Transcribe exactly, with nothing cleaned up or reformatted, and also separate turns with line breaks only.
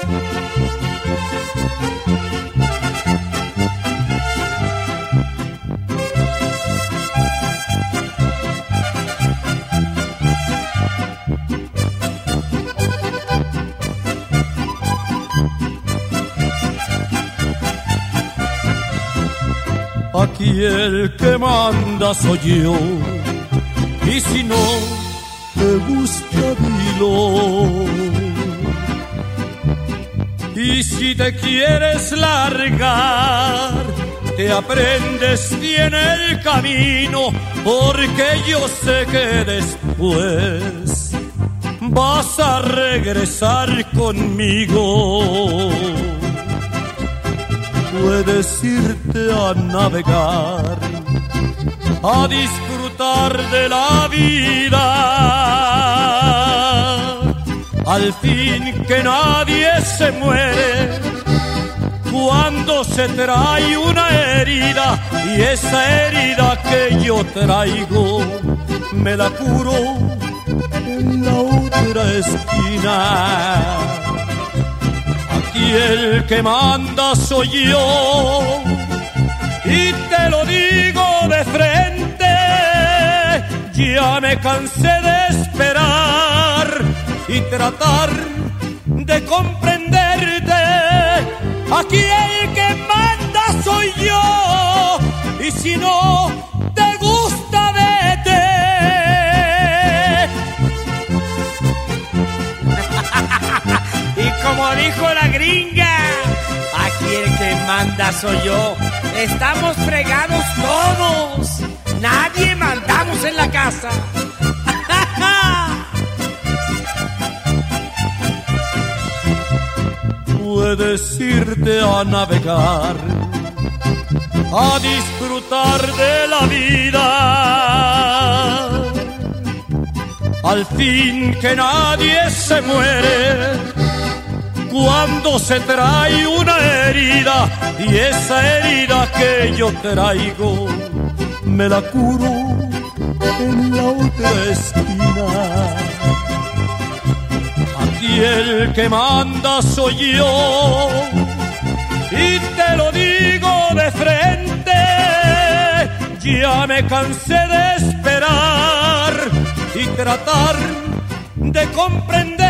Aquí el que manda soy yo, y si no te gusta dilo. Y si te quieres largar, te aprendes bien el camino, porque yo sé que después vas a regresar conmigo. Puedes irte a navegar, a disfrutar de la vida. Al fin que nadie se muere cuando se trae una herida, y esa herida que yo traigo me la curo en la otra esquina. Y el que manda soy yo, y te lo digo de frente, ya me cansé de esperar y tratar de comprenderte. Aquí el que manda soy yo, y si no te gusta, vete.
Como dijo la gringa, aquí el que manda soy yo. Estamos fregados todos, nadie mandamos en la casa.
Puedes irte a navegar, a disfrutar de la vida. Al fin que nadie se muere cuando se trae una herida, y esa herida que yo traigo me la curo en la otra esquina. Aquí el que manda soy yo, y te lo digo de frente, ya me cansé de esperar y tratar de comprender.